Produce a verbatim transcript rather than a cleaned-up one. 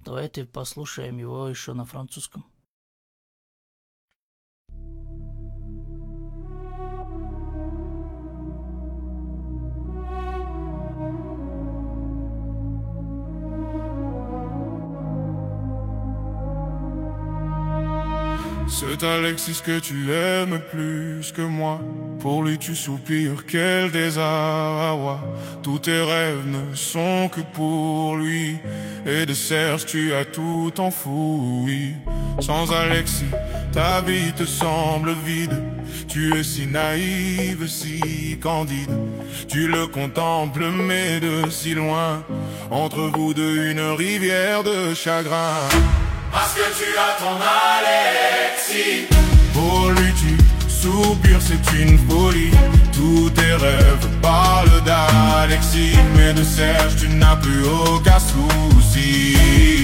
Давайте послушаем его еще на французском. C'est Alexis que tu aimes plus que moi. Pour lui tu soupires, quel désarroi. Tous tes rêves ne sont que pour lui. Et de Serge tu as tout enfoui. Sans Alexis, ta vie te semble vide. Tu es si naïve, si candide. Tu le contemples mais de si loin. Entre vous deux une rivière de chagrin. Parce que tu as ton Alexis. Pour lui tu soupires, c'est une folie. Tous tes rêves parlent d'Alexis. Mais de Serge tu n'as plus aucun souci.